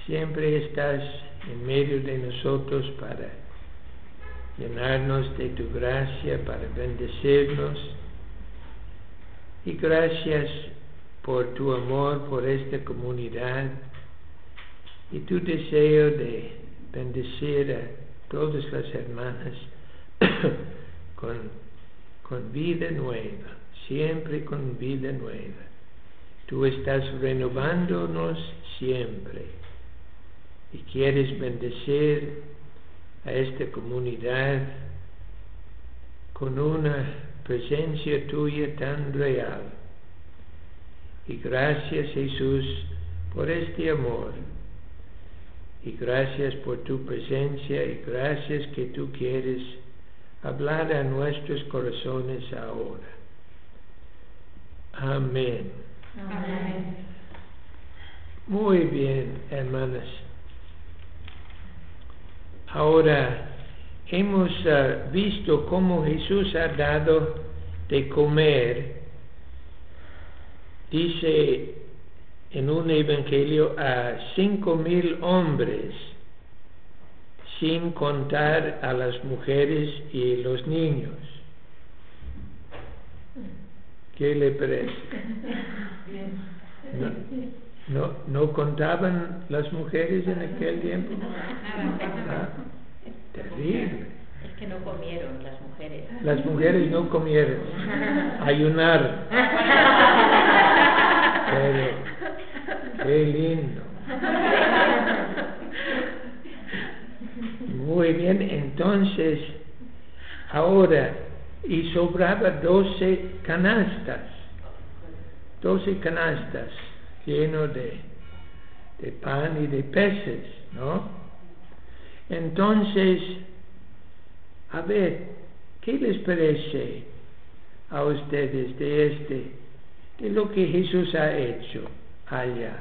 siempre estás en medio de nosotros para llenarnos de tu gracia, para bendecirnos. Y gracias por tu amor por esta comunidad y tu deseo de bendecir a todas las hermanas con vida nueva, siempre con vida nueva. Tú estás renovándonos siempre y quieres bendecir a esta comunidad con una presencia tuya tan real. Y gracias, Jesús, por este amor. Y gracias por tu presencia y gracias que tú quieres hablar a nuestros corazones ahora. Amén. Amén. Muy bien, hermanas. Ahora hemos visto cómo Jesús ha dado de comer, dice en un evangelio, a 5,000 hombres, sin contar a las mujeres y los niños. ¿Qué le parece? ¿No contaban las mujeres en aquel tiempo? Terrible. Es que no comieron las mujeres. Las mujeres no comieron, ayunaron. Pero, qué lindo. Muy bien, entonces, ahora, y sobraba 12 canastas. 12 canastas llenos de pan y de peces, ¿no? Entonces, a ver, ¿qué les parece a ustedes de lo que Jesús ha hecho allá?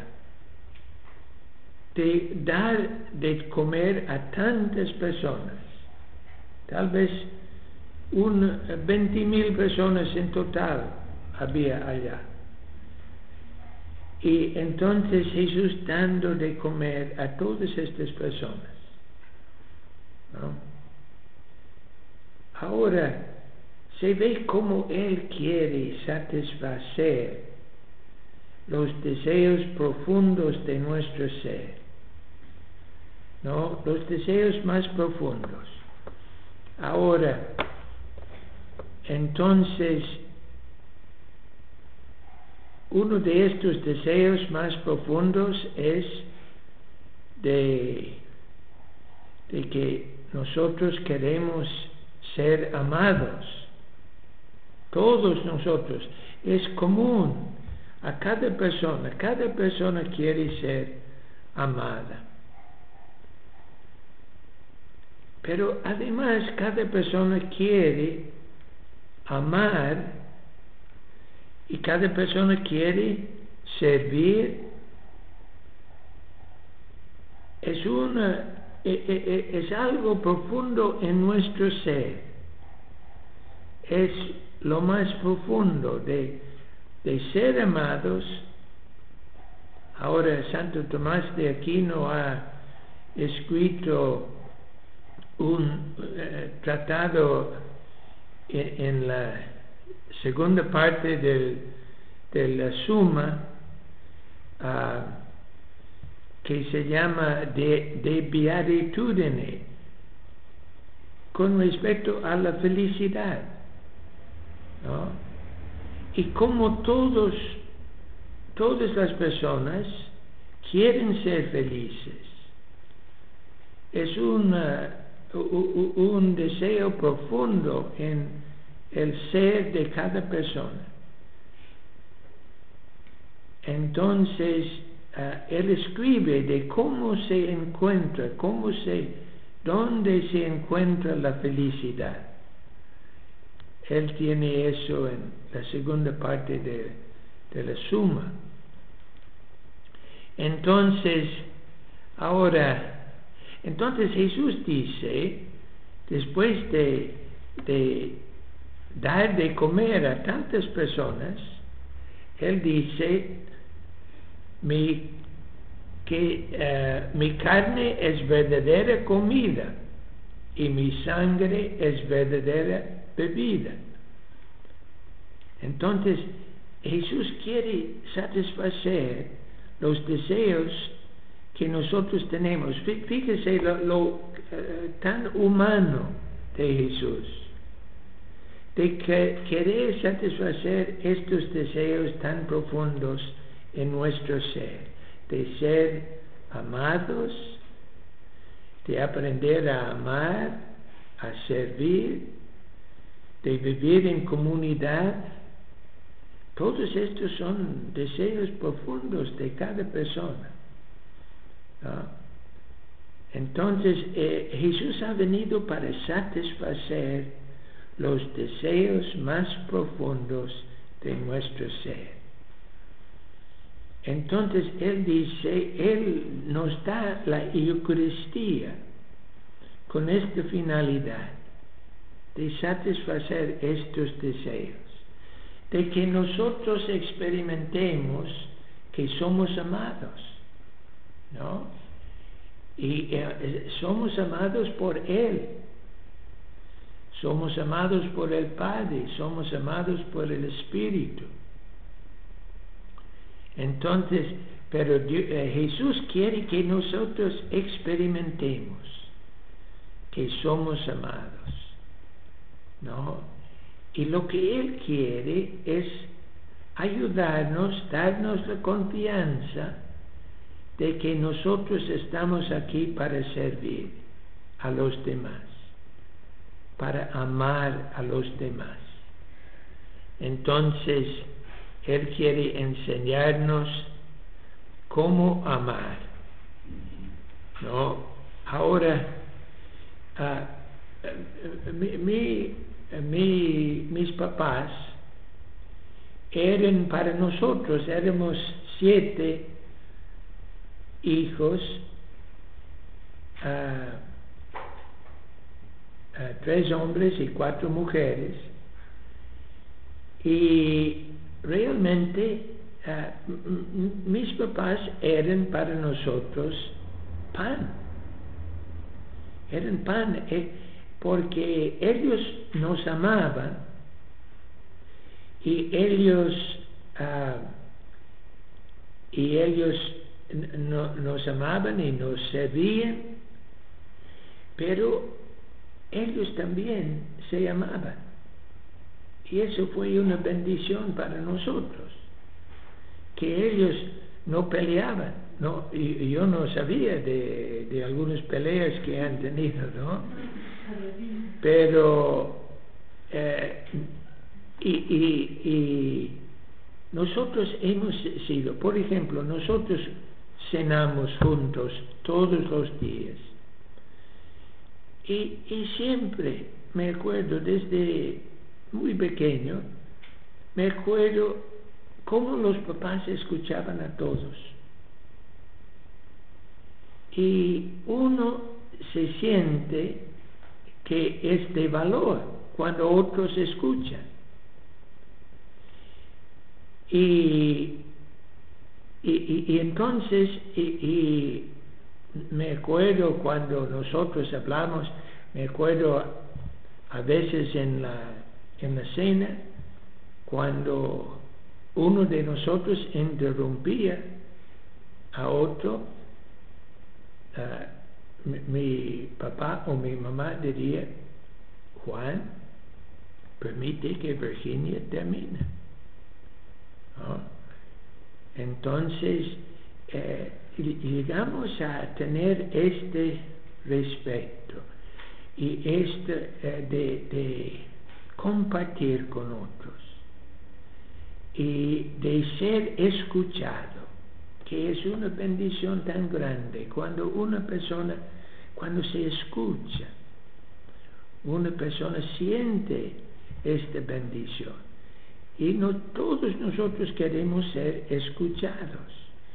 De dar de comer a tantas personas, tal vez 20,000 personas en total había allá. Y entonces Jesús dando de comer a todas estas personas, ¿no? Ahora se ve cómo Él quiere satisfacer los deseos profundos de nuestro ser, ¿no? Los deseos más profundos. Ahora, entonces, uno de estos deseos más profundos es de que nosotros queremos ser amados. Todos nosotros. Es común a cada persona quiere ser amada. Pero además cada persona quiere amar y cada persona quiere servir. Es algo profundo en nuestro ser. Es lo más profundo de ser amados. Ahora Santo Tomás de Aquino ha escrito un tratado en la segunda parte de la Suma, que se llama de Beatitudine, con respecto a la felicidad, ¿no? Y como todas las personas quieren ser felices. Es un deseo profundo en el ser de cada persona. Entonces, él escribe de cómo se encuentra, dónde se encuentra la felicidad. Él tiene eso en la segunda parte de la Suma. Entonces Jesús dice, después de dar de comer a tantas personas, Él dice, mi que mi carne es verdadera comida y mi sangre es verdadera bebida. Entonces, Jesús quiere satisfacer los deseos que nosotros tenemos. Fíjese lo tan humano de Jesús, de querer satisfacer estos deseos tan profundos en nuestro ser, de ser amados, de aprender a amar, a servir, de vivir en comunidad. Todos estos son deseos profundos de cada persona, ¿no? Entonces, Jesús ha venido para satisfacer los deseos más profundos de nuestro ser. Entonces, Él nos da la Eucaristía con esta finalidad de satisfacer estos deseos, de que nosotros experimentemos que somos amados, ¿no? Y somos amados por Él, somos amados por el Padre, somos amados por el Espíritu. Entonces, pero Jesús quiere que nosotros experimentemos que somos amados, ¿no? Y lo que Él quiere es ayudarnos, darnos la confianza de que nosotros estamos aquí para servir a los demás, para amar a los demás. Entonces, Él quiere enseñarnos cómo amar, ¿no? Ahora, mis papás eran para nosotros, éramos 7 hijos, 3 hombres y 4 mujeres, y realmente mis papás eran para nosotros eran pan, porque ellos nos amaban y ellos nos amaban y nos servían, pero ellos también se amaban, y eso fue una bendición para nosotros, que ellos no peleaban, ¿no? Y yo no sabía de algunas peleas que han tenido, ¿no? Pero y nosotros hemos sido, por ejemplo, nosotros cenamos juntos todos los días, y siempre me acuerdo, desde muy pequeño, me acuerdo cómo los papás escuchaban a todos, y uno se siente que es de valor cuando otros escuchan. Y entonces me acuerdo cuando nosotros hablamos, me acuerdo a veces en la cena, cuando uno de nosotros interrumpía a otro, mi papá o mi mamá diría: Juan, permite que Virginia termine, ¿no? Entonces llegamos a tener este respeto y de compartir con otros y de ser escuchado, que es una bendición tan grande cuando cuando se escucha, una persona siente esta bendición, y no todos nosotros queremos ser escuchados.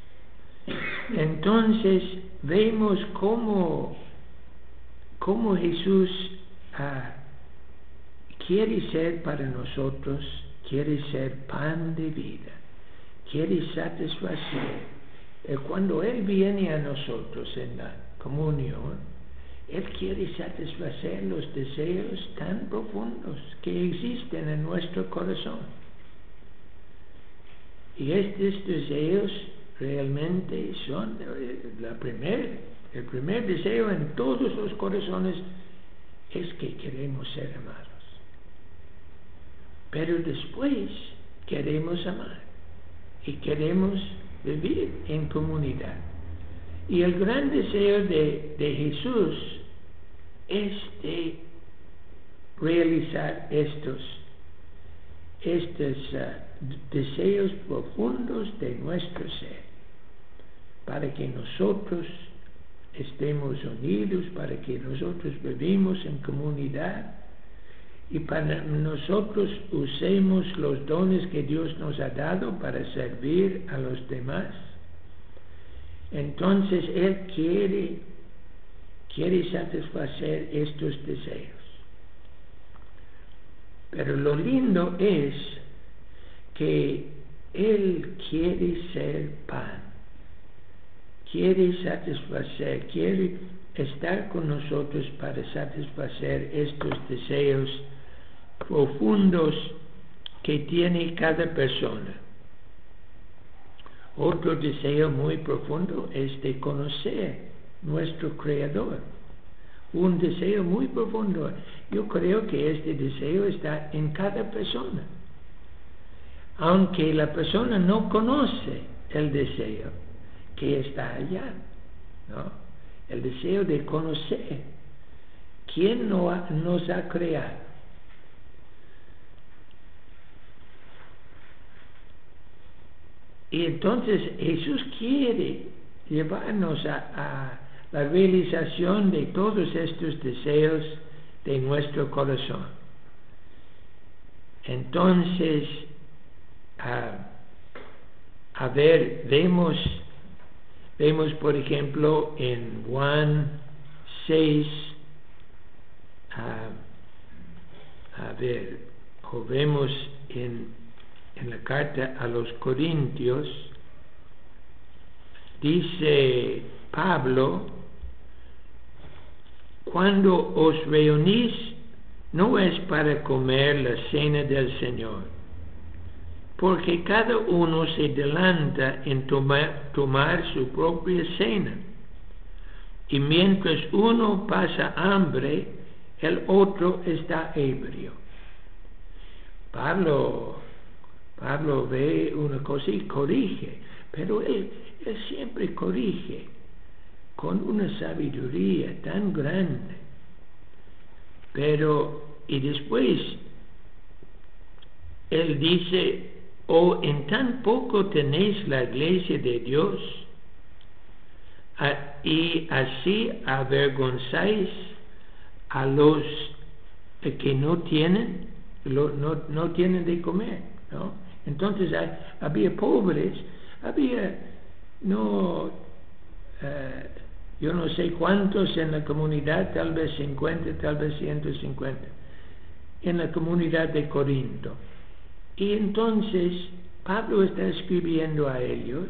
Entonces vemos cómo Jesús quiere ser para nosotros, quiere ser pan de vida, quiere satisfacer cuando Él viene a nosotros en la comunión, Él quiere satisfacer los deseos tan profundos que existen en nuestro corazón. Y estos deseos realmente son el primer deseo en todos los corazones es que queremos ser amados. Pero después queremos amar y queremos vivir en comunidad. Y el gran deseo de Jesús es de realizar estos deseos profundos de nuestro ser, para que nosotros estemos unidos, para que nosotros vivimos en comunidad y para nosotros usemos los dones que Dios nos ha dado para servir a los demás. Entonces Él quiere satisfacer estos deseos. Pero lo lindo es que Él quiere ser pan, quiere satisfacer, quiere estar con nosotros para satisfacer estos deseos profundos que tiene cada persona. Otro deseo muy profundo es de conocer nuestro Creador. Un deseo muy profundo. Yo creo que este deseo está en cada persona. Aunque la persona no conoce el deseo que está allá, ¿no? El deseo de conocer quién nos ha creado. Y entonces Jesús quiere llevarnos a la realización de todos estos deseos de nuestro corazón. Entonces, vemos por ejemplo en Juan 6, o vemos en la carta a los Corintios, dice Pablo: cuando os reunís, no es para comer la cena del Señor, porque cada uno se adelanta en tomar su propia cena, y mientras uno pasa hambre, el otro está ebrio. Pablo ve una cosa y corrige, pero él siempre corrige con una sabiduría tan grande. Y después él dice: ¿o en tan poco tenéis la iglesia de Dios, y así avergonzáis a los que no tienen de comer, ¿no? Entonces había pobres, yo no sé cuántos en la comunidad, tal vez 50, tal vez 150, en la comunidad de Corinto. Y entonces Pablo está escribiendo a ellos,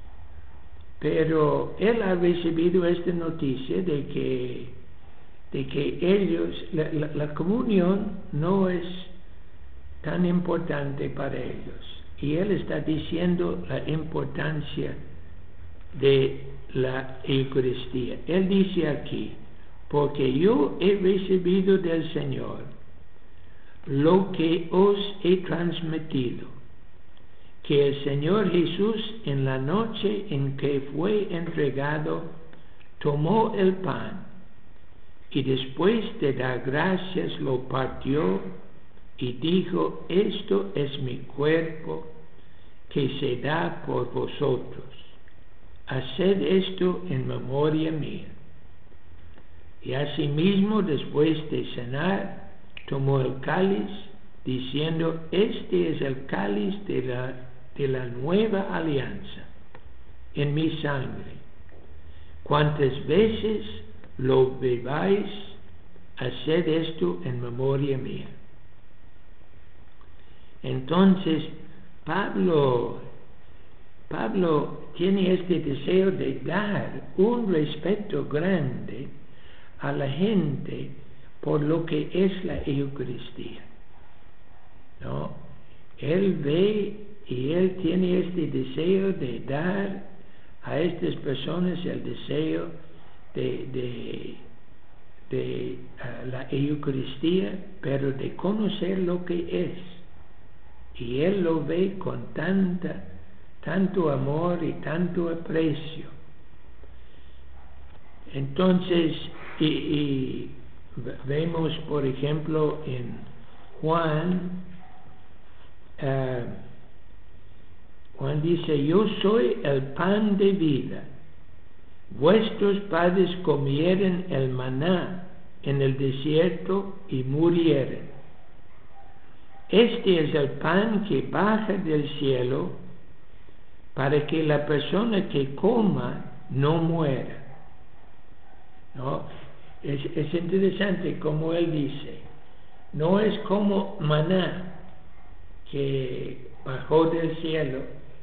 pero él ha recibido esta noticia de que ellos, la comunión no es tan importante para ellos. Y él está diciendo la importancia de la Eucaristía. Él dice aquí: porque yo he recibido del Señor lo que os he transmitido, que el Señor Jesús, en la noche en que fue entregado, tomó el pan y después de dar gracias lo partió y dijo: esto es mi cuerpo que se da por vosotros. Haced esto en memoria mía. Y asimismo, después de cenar, tomó el cáliz, diciendo: este es el cáliz de la nueva alianza en mi sangre. Cuantas veces lo bebáis, haced esto en memoria mía. Entonces Pablo Pablo tiene este deseo de dar un respeto grande a la gente por lo que es la Eucaristía, ¿no? Él ve y él tiene este deseo de dar a estas personas el deseo de la Eucaristía, pero de conocer lo que es. Y él lo ve con tanto amor y tanto aprecio. Entonces, y vemos, por ejemplo, en Juan dice: yo soy el pan de vida. Vuestros padres comieron el maná en el desierto y murieron. Este es el pan que baja del cielo para que la persona que coma no muera, ¿no? Es interesante como él dice, no es como maná que bajó del cielo.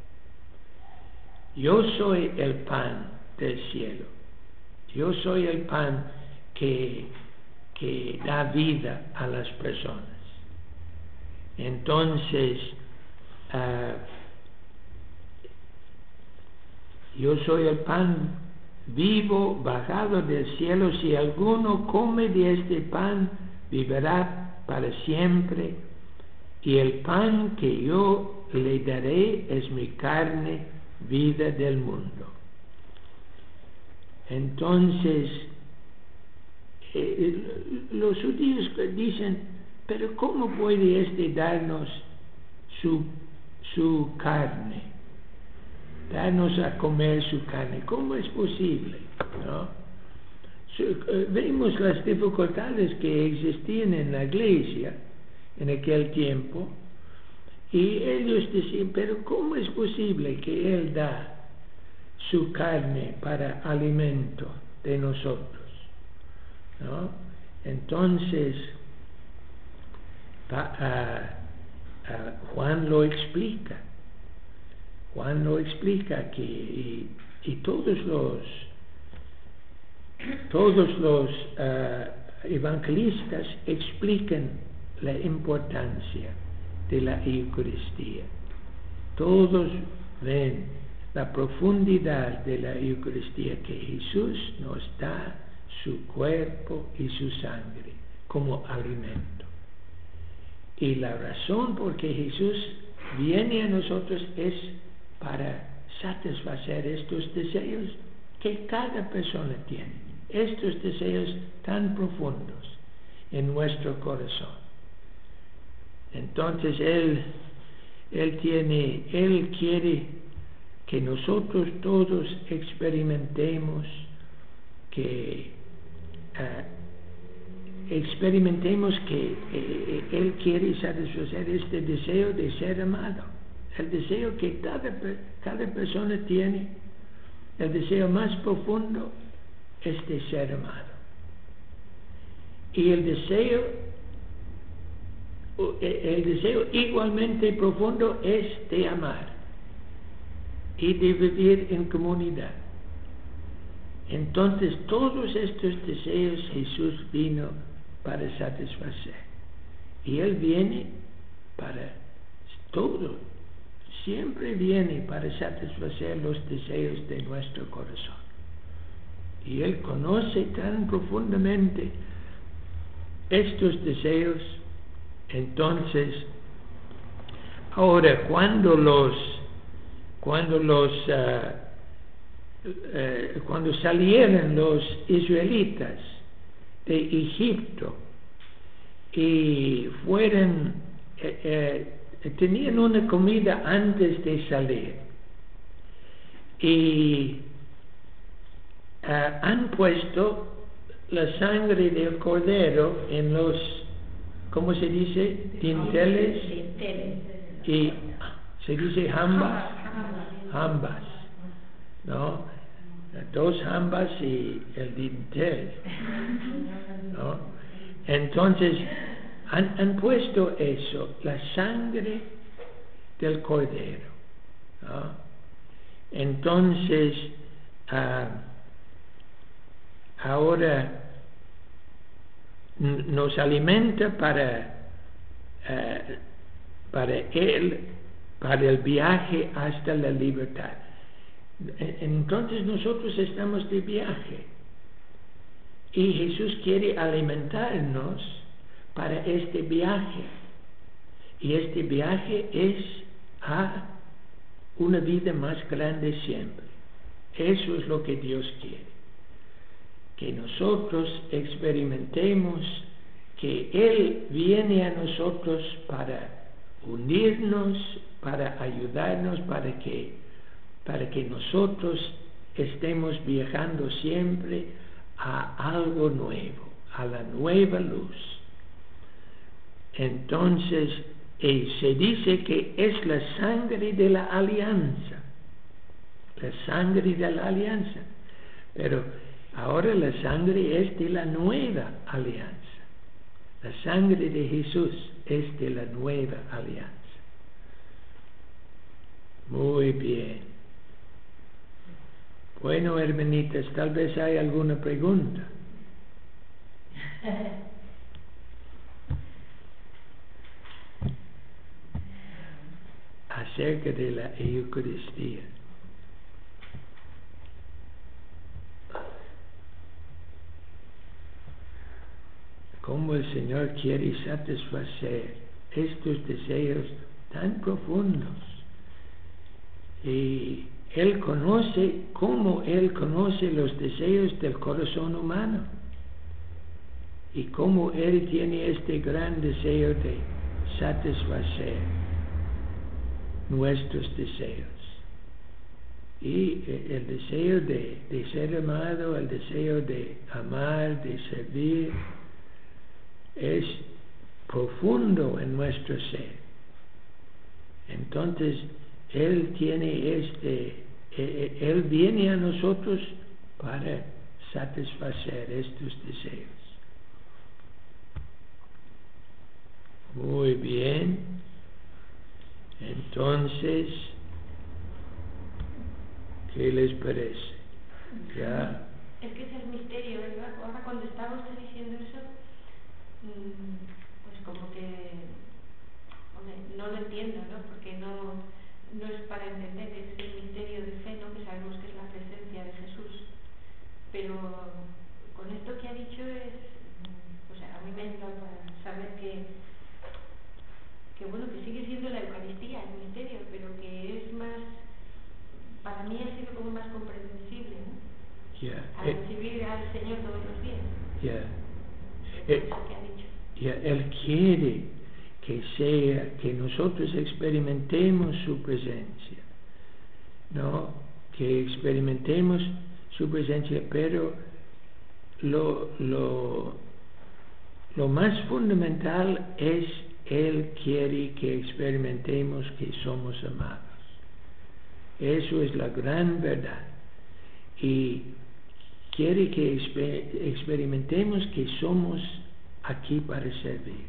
Yo soy el pan del cielo. Yo soy el pan que da vida a las personas. Entonces, yo soy el pan vivo bajado del cielo. Si alguno come de este pan, vivirá para siempre. Y el pan que yo le daré es mi carne, vida del mundo. Entonces, los judíos dicen: pero ¿cómo puede este darnos su carne? Darnos a comer su carne. ¿Cómo es posible? ¿No? Vemos las dificultades que existían en la iglesia en aquel tiempo, y ellos decían: pero ¿cómo es posible que Él da su carne para alimento de nosotros? ¿No? Entonces, Juan lo explica. Juan lo explica que y todos los evangelistas explican la importancia de la Eucaristía. Todos ven la profundidad de la Eucaristía, que Jesús nos da su cuerpo y su sangre como alimento. Y la razón por que Jesús viene a nosotros es para satisfacer estos deseos que cada persona tiene, estos deseos tan profundos en nuestro corazón. Entonces Él quiere que nosotros todos experimentemos que Él quiere satisfacer este deseo de ser amado, el deseo que cada persona tiene. El deseo más profundo es de ser amado, y el deseo igualmente profundo es de amar y de vivir en comunidad. Entonces, todos estos deseos Jesús vino para satisfacer, y Él viene para todo, siempre viene para satisfacer los deseos de nuestro corazón. Y Él conoce tan profundamente estos deseos. Entonces, ahora cuando salieron los israelitas de Egipto y tenían una comida antes de salir, y han puesto la sangre del cordero en los, ¿cómo se dice? Dinteles. Y se dice jambas, ¿no? 2 jambas y el dintel, ¿no? Entonces han puesto eso, la sangre del cordero, ¿no? Entonces, ahora nos alimenta para el viaje hasta la libertad. Entonces nosotros estamos de viaje y Jesús quiere alimentarnos para este viaje, y este viaje es a una vida más grande siempre. Eso es lo que Dios quiere, que nosotros experimentemos que Él viene a nosotros para unirnos, para ayudarnos, para que nosotros estemos viajando siempre a algo nuevo, a la nueva luz. Entonces, se dice que es la sangre de la alianza, pero ahora la sangre es de la nueva alianza. La sangre de Jesús es de la nueva alianza. Muy bien. Bueno, hermanitas, tal vez hay alguna pregunta. Acerca de la Eucaristía. Cómo el Señor quiere satisfacer estos deseos tan profundos. Y Él conoce los deseos del corazón humano. Y cómo Él tiene este gran deseo de satisfacer nuestros deseos. Y el deseo de ser amado, el deseo de amar, de servir, es profundo en nuestro ser. Entonces, Él viene a nosotros para satisfacer estos deseos. Muy bien. Entonces, ¿qué les parece? ¿Ya? Es que es el misterio, ¿verdad? Ahora cuando estaba usted diciendo eso, pues como que no lo entiendo, ¿no? Porque no es para entender, es el misterio de fe, ¿no? Que sabemos que es la presencia de Jesús. Pero con esto que ha dicho a mí me ayuda para saber que bueno, que sigue siendo la Eucaristía, el misterio, pero que es más, para mí ha sido como más comprensible, ¿no? Al recibir al Señor todos los días. Eso que ha dicho. Él quiere que nosotros experimentemos su presencia, ¿no? Que experimentemos su presencia, pero lo más fundamental es Él quiere que experimentemos que somos amados. Eso es la gran verdad. Y quiere que experimentemos que somos aquí para servir.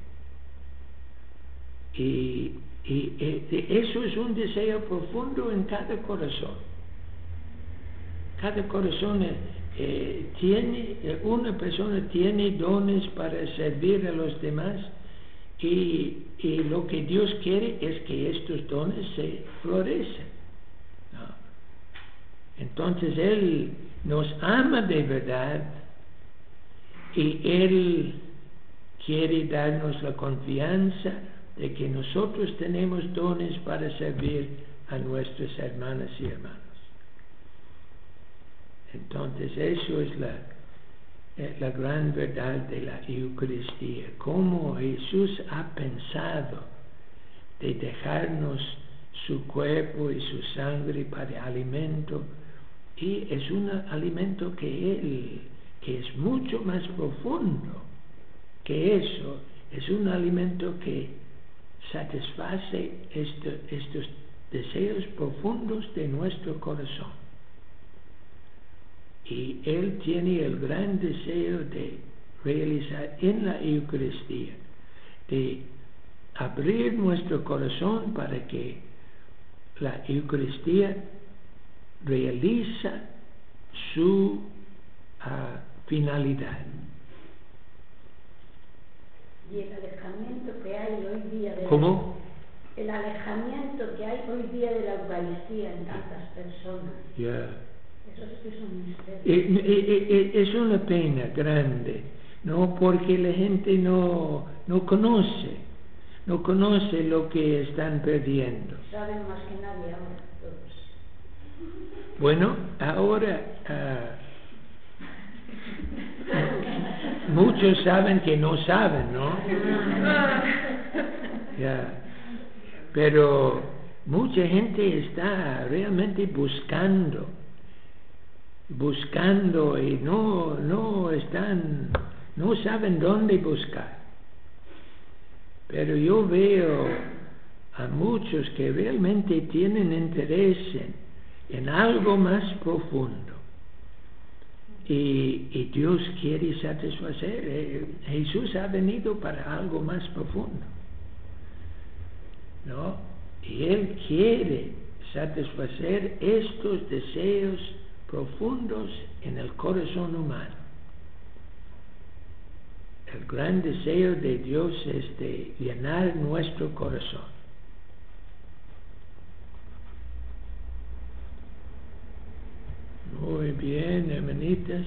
Y eso es un deseo profundo en cada corazón. Cada corazón una persona tiene dones para servir a los demás, y lo que Dios quiere es que estos dones se florecen, ¿no? Entonces Él nos ama de verdad, y Él quiere darnos la confianza de que nosotros tenemos dones para servir a nuestras hermanas y hermanos. Entonces eso es la gran verdad de la Eucaristía, cómo Jesús ha pensado de dejarnos su cuerpo y su sangre para alimento, y es un alimento que es mucho más profundo que eso. Es un alimento que satisface estos deseos profundos de nuestro corazón. Y Él tiene el gran deseo de realizar en la Eucaristía, de abrir nuestro corazón para que la Eucaristía realiza su finalidad. Y el alejamiento que hay hoy día de ¿Cómo? El alejamiento que hay hoy día de la Eucaristía en tantas personas. Yeah. Eso sí que es un misterio. Es una pena grande, ¿no? Porque la gente no conoce lo que están perdiendo. Saben más que nadie ahora, todos. Bueno, ahora muchos saben que no saben, ¿no? Ya. Pero mucha gente está realmente buscando y no saben dónde buscar. Pero yo veo a muchos que realmente tienen interés en algo más profundo. Y Dios quiere satisfacer. Jesús ha venido para algo más profundo, ¿no? Y Él quiere satisfacer estos deseos profundos en el corazón humano. El gran deseo de Dios es de llenar nuestro corazón. Muy bien, hermanitas.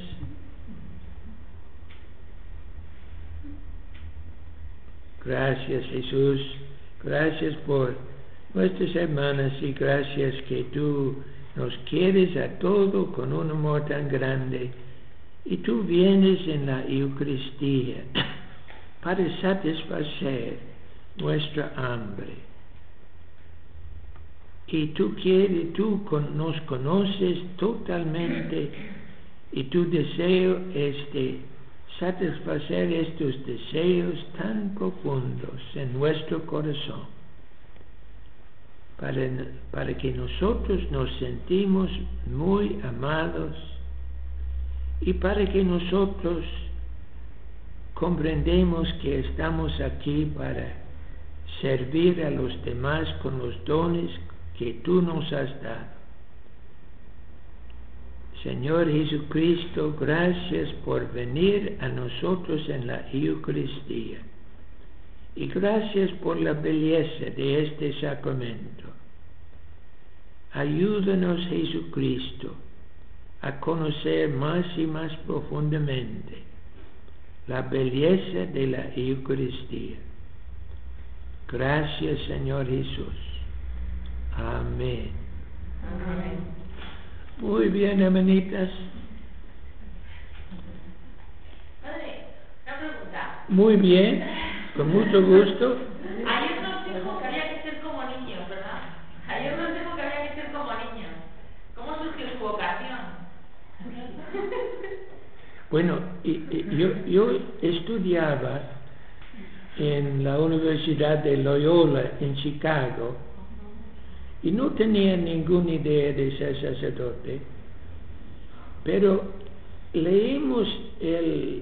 Gracias, Jesús. Gracias por nuestras hermanas y gracias que tú nos quieres a todo con un amor tan grande. Y tú vienes en la Eucaristía para satisfacer nuestra hambre. Y tú nos conoces totalmente y tu deseo es de satisfacer estos deseos tan profundos en nuestro corazón para que nosotros nos sentimos muy amados y para que nosotros comprendemos que estamos aquí para servir a los demás con los dones que tú nos has dado. Señor Jesucristo, gracias por venir a nosotros en la Eucaristía y gracias por la belleza de este sacramento. Ayúdanos, Jesucristo, a conocer más y más profundamente la belleza de la Eucaristía. Gracias, Señor Jesús. Amén. Amén. Muy bien, hermanitas. Padre, una pregunta. Muy bien, con mucho gusto. Ayer nos dijo que había que ser como niños, ¿verdad? Ayer nos dijo que había que ser como niños. ¿Cómo surgió su vocación? Bueno, yo estudiaba en la Universidad de Loyola en Chicago y no tenía ninguna idea de ser sacerdote, pero leímos el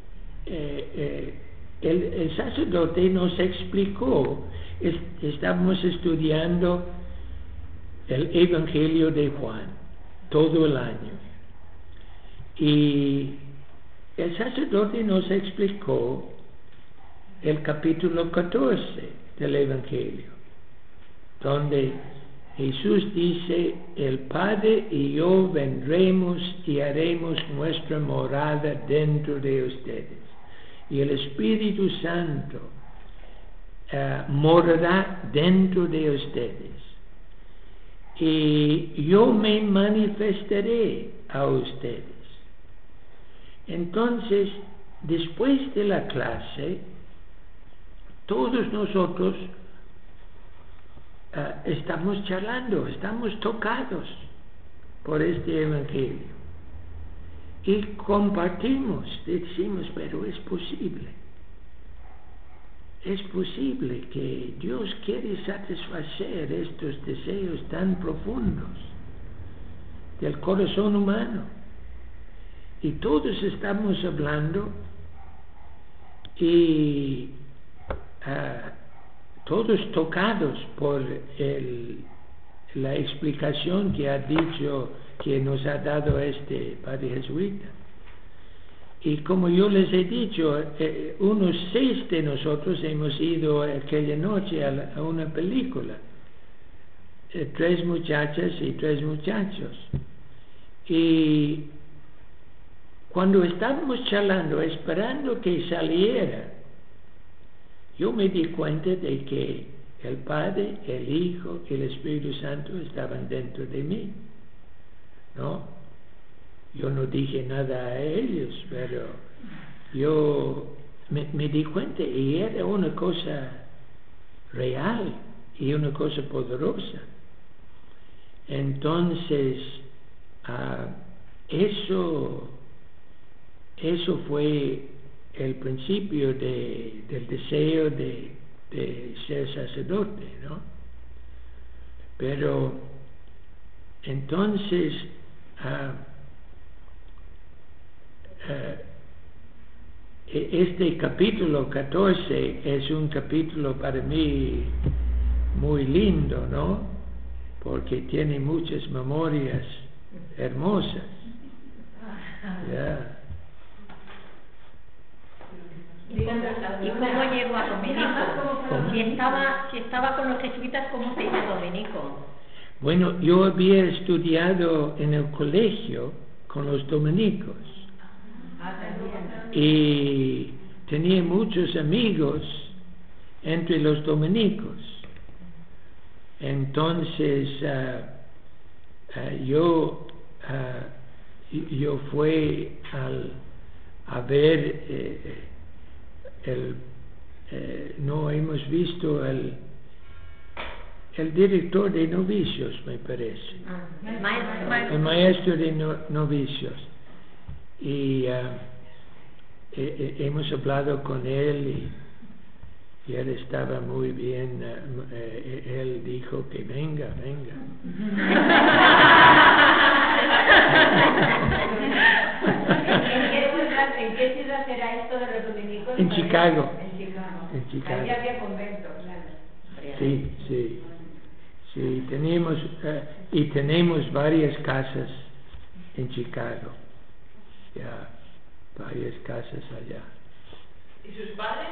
sacerdote nos explicó, estábamos estudiando el Evangelio de Juan todo el año y el sacerdote nos explicó el capítulo 14 del Evangelio, donde Jesús dice: el Padre y yo vendremos y haremos nuestra morada dentro de ustedes, y el Espíritu Santo morará dentro de ustedes, y yo me manifestaré a ustedes. Entonces, después de la clase, todos nosotros estamos charlando, estamos tocados por este Evangelio y compartimos, decimos: pero es posible que Dios quiere satisfacer estos deseos tan profundos del corazón humano. Y todos estamos hablando y todos tocados por la explicación que ha dicho, que nos ha dado este padre jesuita. Y como yo les he dicho, unos 6 de nosotros hemos ido aquella noche a una película. 3 muchachas y 3 muchachos. Y cuando estábamos charlando, esperando que saliera, yo me di cuenta de que el Padre, el Hijo y el Espíritu Santo estaban dentro de mí, ¿no? Yo no dije nada a ellos, pero yo me di cuenta y era una cosa real y una cosa poderosa. Entonces, eso fue el principio del deseo de ser sacerdote, ¿no? Pero entonces este capítulo 14 es un capítulo para mí muy lindo, ¿no? Porque tiene muchas memorias hermosas. Yeah. ¿Y cómo llegó a Dominico? Si estaba con los jesuitas, ¿cómo se hizo Dominico? Bueno, yo había estudiado en el colegio con los dominicos y tenía muchos amigos entre los dominicos. Entonces yo fui a ver no hemos visto el director de novicios, me parece, el maestro de novicios, y hemos hablado con él y él estaba muy bien. Él dijo que venga. ¿En qué ciudad era esto de los dominicos? En Chicago. En Chicago. Ahí había convento, claro. Sí, tenemos varias casas en Chicago. Ya, varias casas allá. ¿Y sus padres?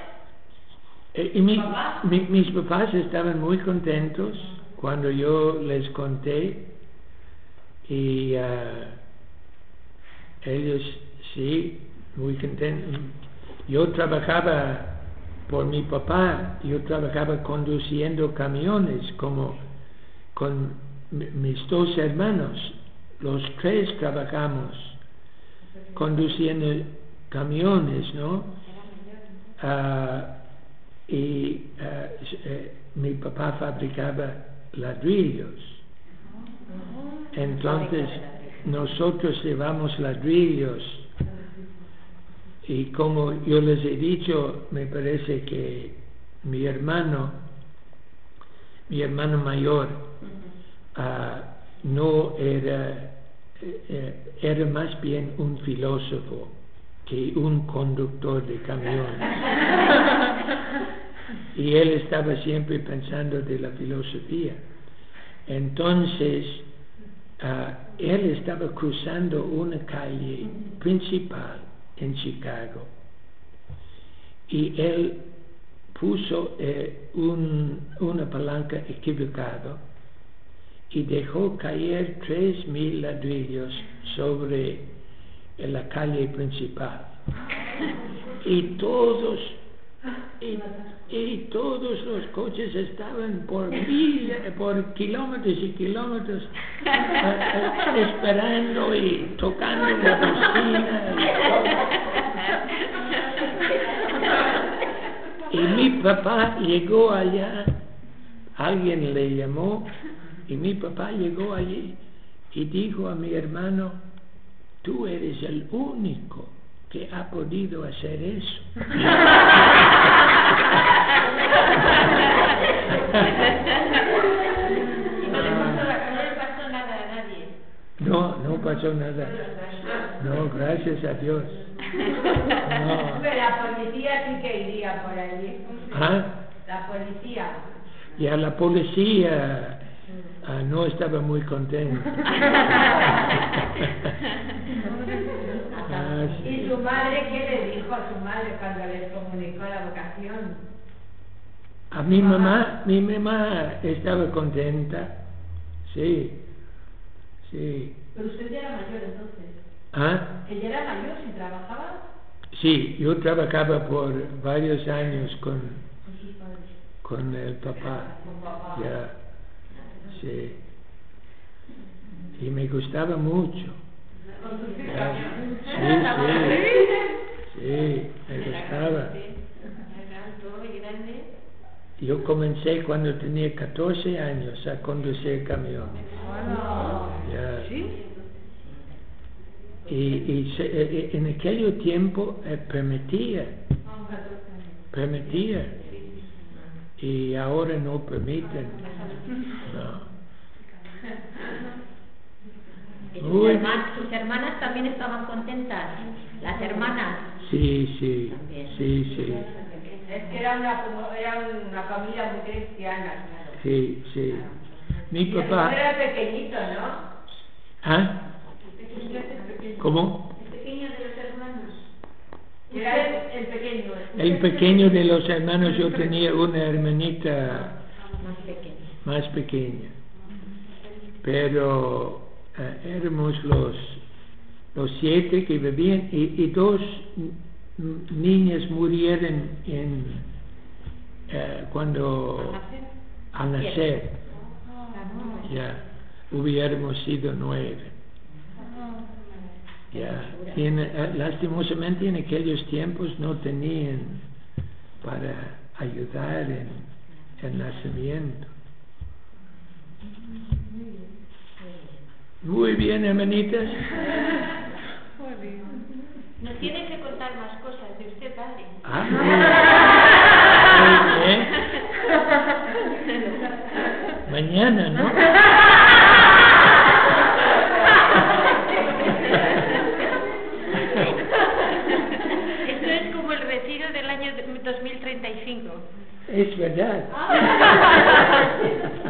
Mis papás estaban muy contentos cuando yo les conté, y ellos sí, muy contentos. Yo trabajaba por mi papá, yo trabajaba conduciendo camiones como con mis 2 hermanos, los 3 trabajamos conduciendo camiones, ¿no? Mi papá fabricaba ladrillos. Entonces nosotros llevamos ladrillos, y como yo les he dicho, me parece que mi hermano mayor no era más bien un filósofo que un conductor de camiones. Y él estaba siempre pensando de la filosofía. Entonces él estaba cruzando una calle principal en Chicago, y él puso una palanca equivocada y dejó caer 3,000 ladrillos sobre la calle principal, y todos los coches estaban por kilómetros y kilómetros esperando y tocando la bocina y mi papá llegó allá, alguien le llamó, y mi papá llegó allí y dijo a mi hermano: tú eres el único que ha podido hacer eso. No le pasó nada a nadie. No pasó nada. No, gracias a Dios. No. Pero la policía sí que iría por allí. ¿Ah? La policía. Y a la policía no estaba muy contento. Sí. ¿Y su madre qué le dijo a su madre cuando les comunicó la vocación? A mi mamá estaba contenta, sí. Pero usted ya era mayor entonces. ¿Ah? ¿Ella era mayor si trabajaba? Sí, yo trabajaba por varios años con Sus padres. con el papá. Ya, sí. Y me gustaba mucho. Ya. Sí, me gustaba. Yo comencé cuando tenía 14 años a conducir camión. Ya. Y en aquel tiempo permitía. Y ahora no permiten. No. ¿Y sus hermanas también estaban contentas? ¿Las hermanas? Sí. Es que era una familia muy cristiana, claro. Sí. Mi Y el papá. era pequeñito, ¿no? ¿Ah? ¿Cómo? ¿El pequeño de los hermanos? Era el pequeño. El pequeño de los hermanos, yo tenía una hermanita más pequeña. Pero éramos los 7 que vivían y 2 niñas murieron cuando al nacer. Ya, hubiéramos sido 9. Ya, lastimosamente en aquellos tiempos no tenían para ayudar en el nacimiento. Muy bien, hermanitas. Nos tiene que contar más cosas de usted, padre. Muy bien. Mañana, ¿no? Esto es como el retiro del año 2035. Es verdad.